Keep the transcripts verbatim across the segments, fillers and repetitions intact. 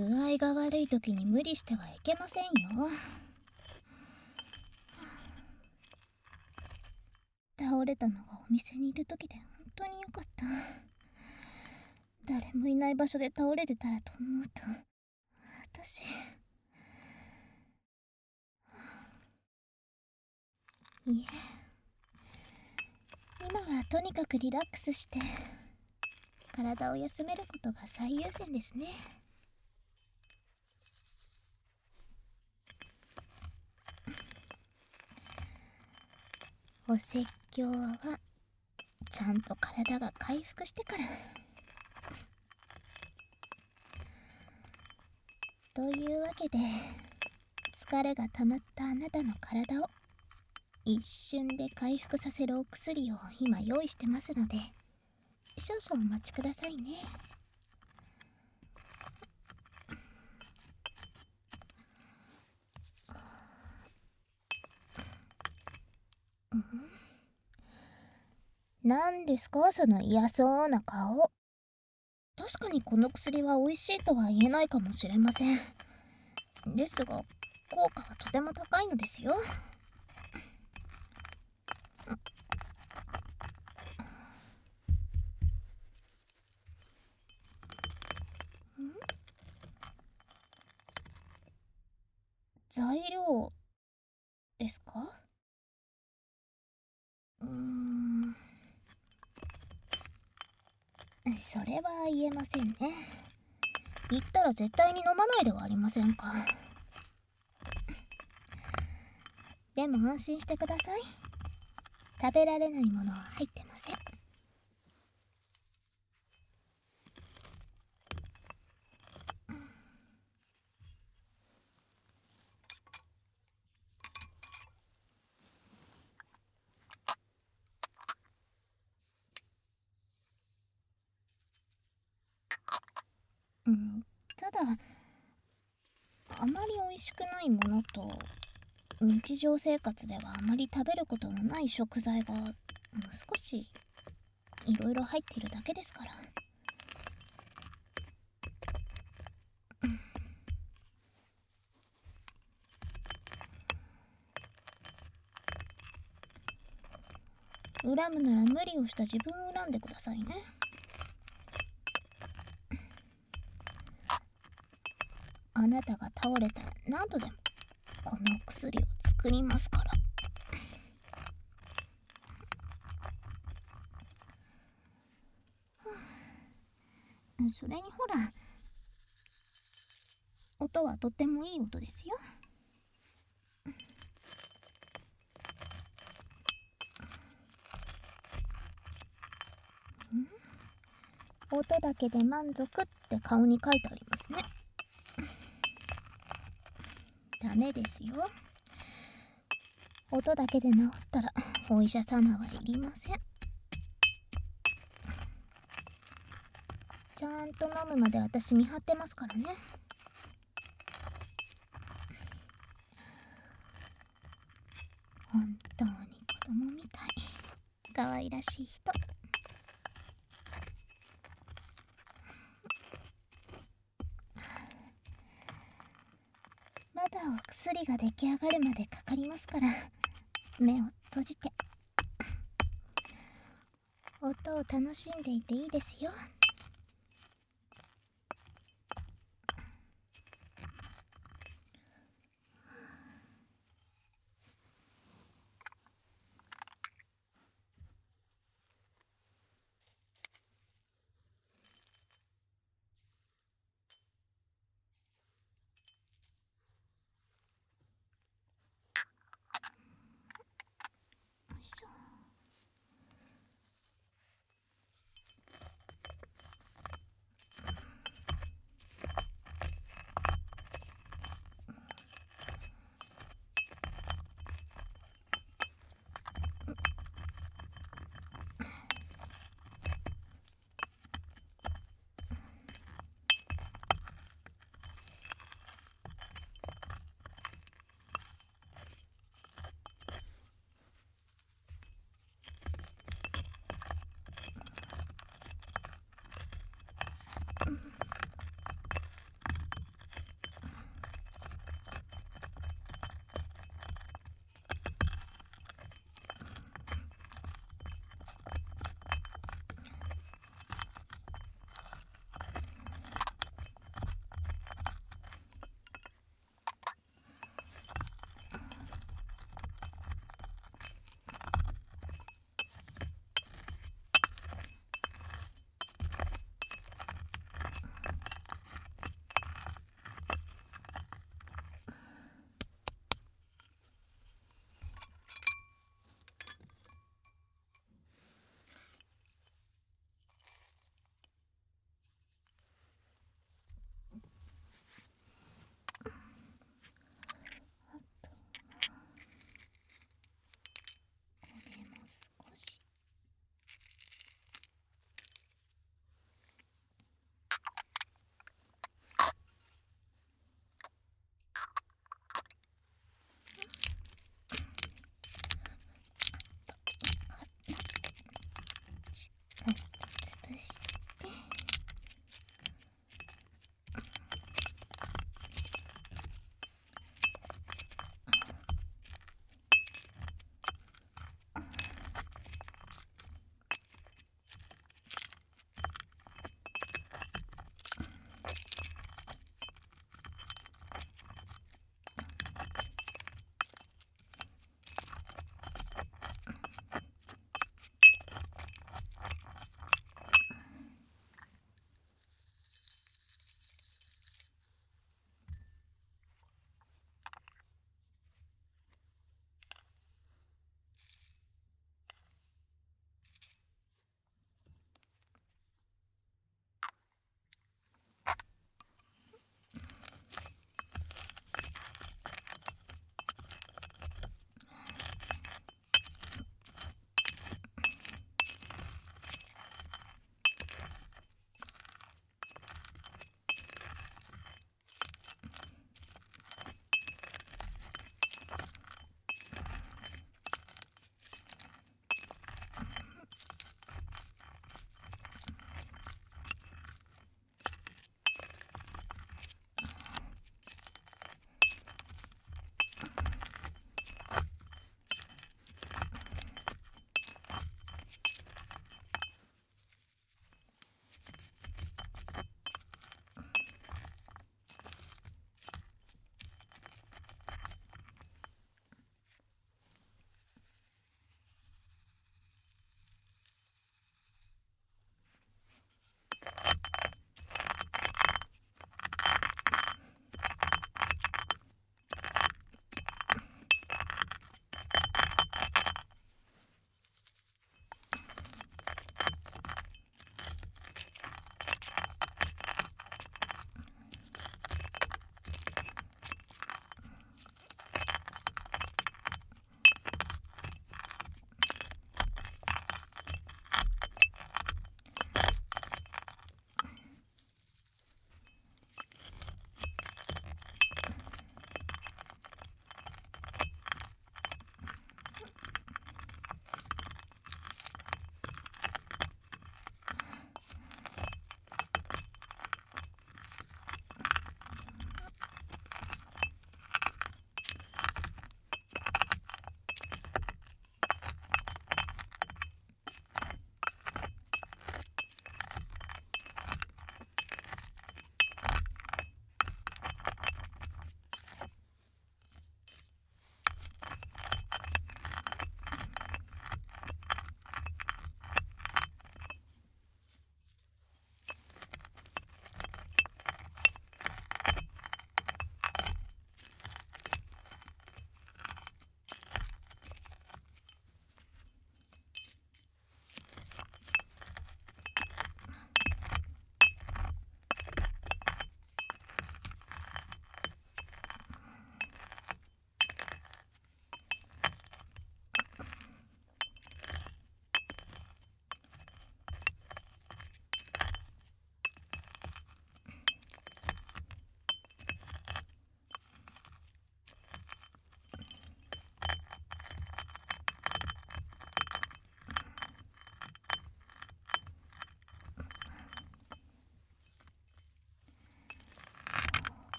具合が悪い時に無理してはいけませんよ。倒れたのがお店にいる時で本当によかった。誰もいない場所で倒れてたらと思うと、私いえ、今はとにかくリラックスして体を休めることが最優先ですね。お説教はちゃんと体が回復してから。というわけで、疲れが溜まったあなたの体を一瞬で回復させるお薬を今用意してますので、少々お待ちくださいね。ん？何ですかその嫌そうな顔。確かにこの薬は美味しいとは言えないかもしれません。ですが、効果はとても高いのですよ。材料ですか？うーん、それは言えませんね。言ったら絶対に飲まないではありませんか。でも安心してください。食べられないものは入ってません。うん、ただあまり美味しくないものと日常生活ではあまり食べることのない食材が少しいろいろ入っているだけですから。恨むなら無理をした自分を恨んでくださいね。あなたが倒れたら何度でもこの薬を作りますから。それにほら、音はとってもいい音ですよ。音だけで満足って顔に書いてありますね。ダメですよ。音だけで治ったらお医者様はいりません。ちゃんと飲むまで私見張ってますからね。本当に子供みたい。可愛らしい人。まだお薬が出来上がるまでかかりますから、目を閉じて音を楽しんでいていいですよ。よいしょ。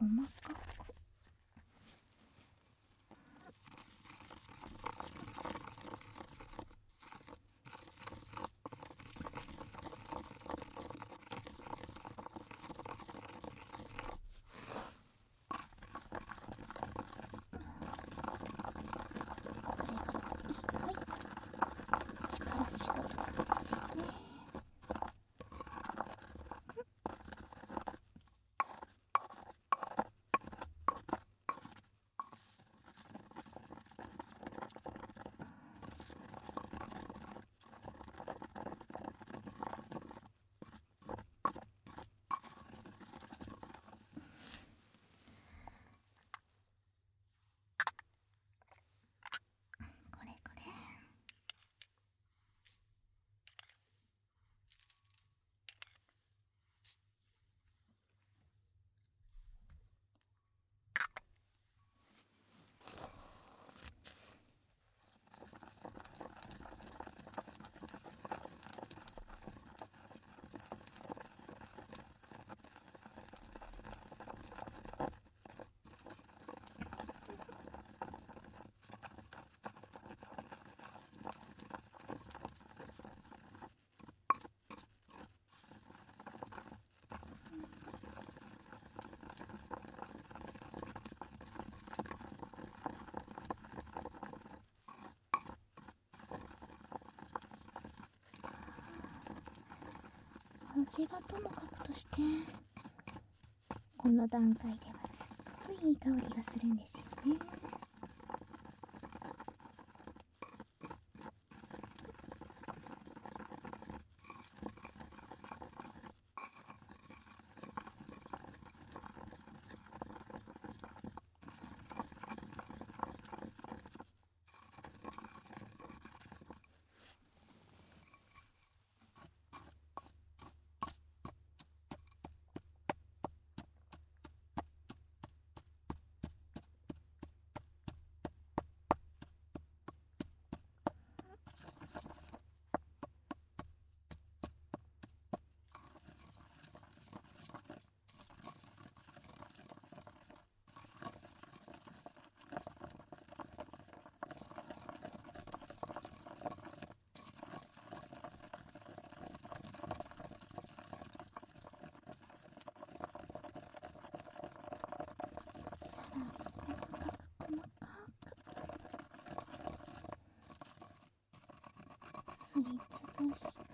細かく。これが意外と力仕事なんですよね。これこれ。味はともかくとして、この段階ではすっごくいい香りがするんですよね。さらに細かく細かくすりつぶして、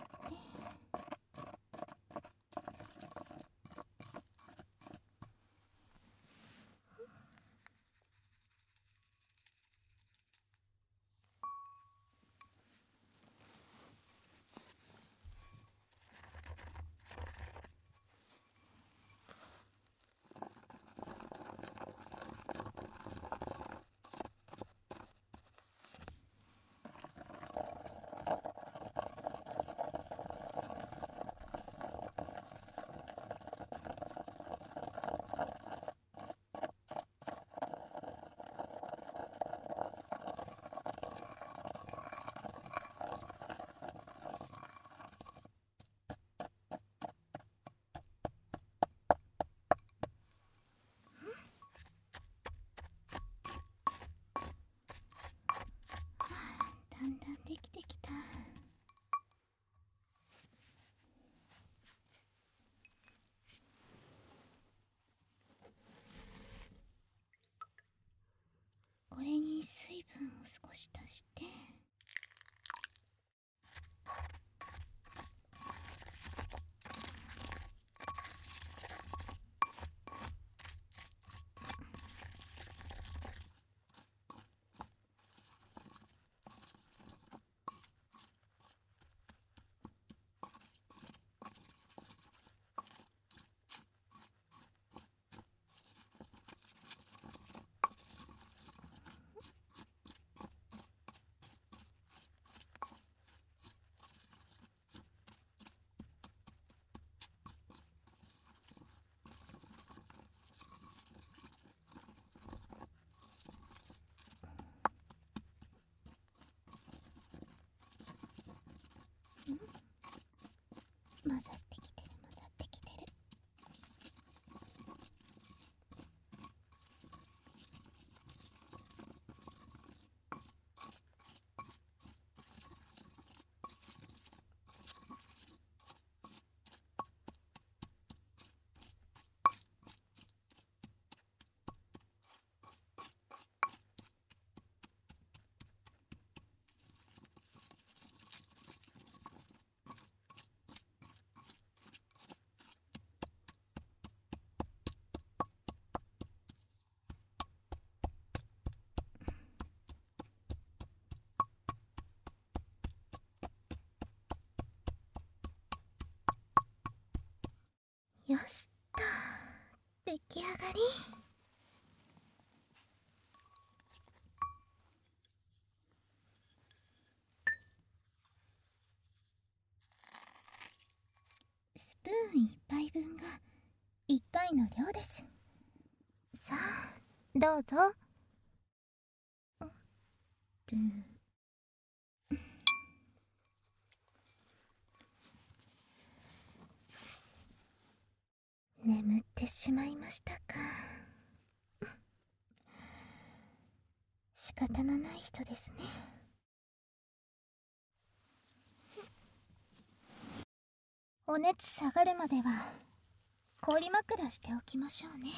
よしっと、出来上がり。スプーンいっぱいぶんがいっかいの量です。さあどうぞ。って眠ってしまいましたか。仕方のない人ですね。お熱下がるまでは氷枕しておきましょうね。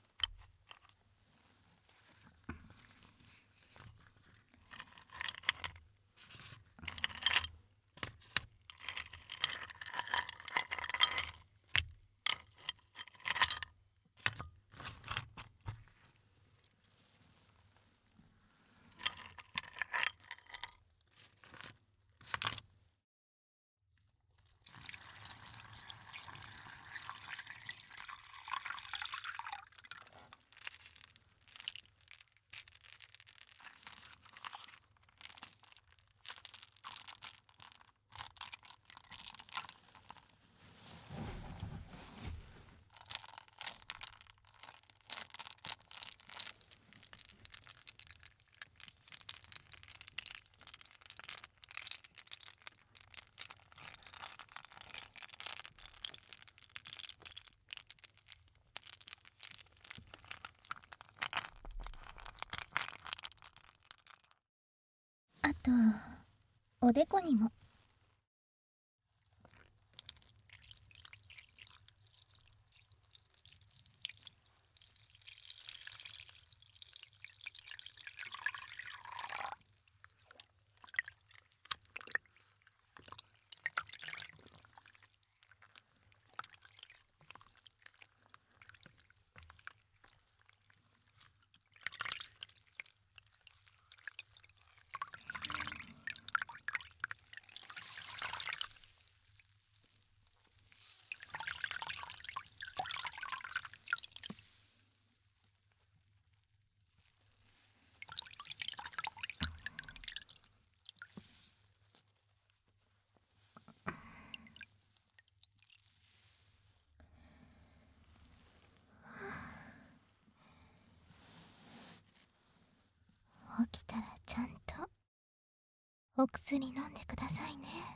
あとおでこにも。起きたらちゃんとお薬飲んでくださいね。